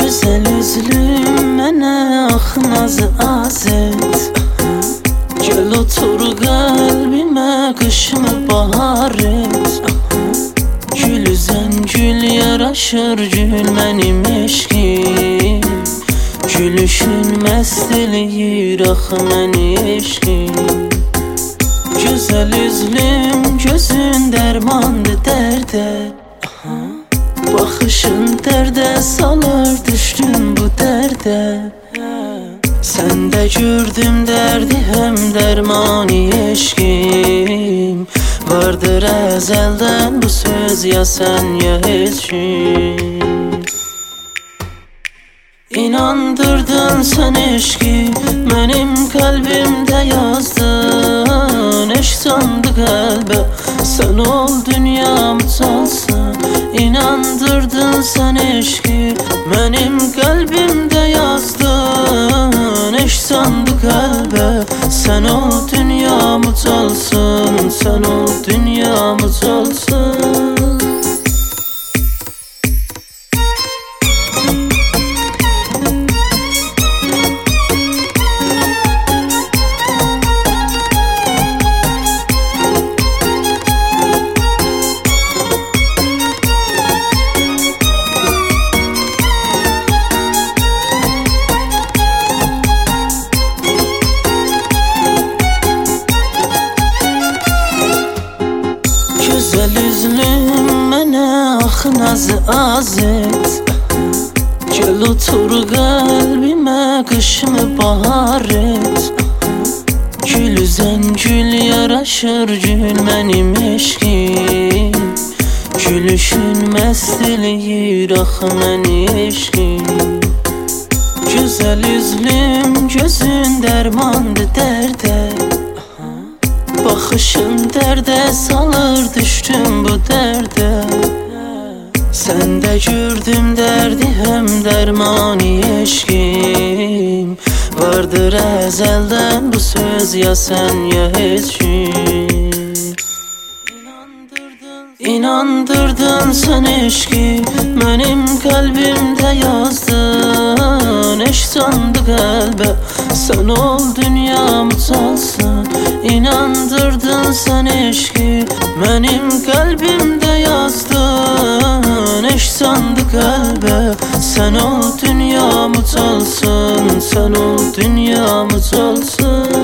Güzel üzlüm mənə axnazı az et. Gel otur kalbime, kışımı bahar et. Gül üzən gül yaraşır, gül mənim eşkim. Gülüşün məst eləyir axı məni eşkim. Güzel üzlüm, gözün dərmandı dərdə. Baxışın dərdə salır, düşdüm bu dərdə. Səndə gördüm dərdi, həm dərmani eşkim. Vardır əzəldən bu söz, ya sən ya heç kim. İnandırdın sən eşki, mənim qəlbimdə yazdın. Eşk sandı qəlbə, sən ol dünyam çalsın. İnandırdın sən eşki, mənim qəlbimdə yazdın. Eşk sandı qəlbə, sən ol dünyamı çalsın. Sən ol dünyamı çalsın. Güzel üzlüm mənə axnazı az et. Gel otur kalbime, kışımı bahar et. Gül üzən gül yaraşır, gül mənim eşkim. Gülüşün məst eləyir axı məni eşkim. Güzel üzlüm, gözün dərmandı dərdə. Baxışın dərdə salır, düşdüm bu dərdə. Səndə gördüm dərdi, həm dərmani eşkim. Vardır əzəldən bu söz, ya sən ya heç kim. İnandırdın sən eşki, mənim qəlbimdə yazdın. Eşk sandı qəlbə, sən ol dünyamı çalsın. İnandırdın sən eşki, mənim qəlbimdə yazdın. Eşk sandı qəlbə, sən ol dünyamı çalsın. Sən ol dünyamı çalsın.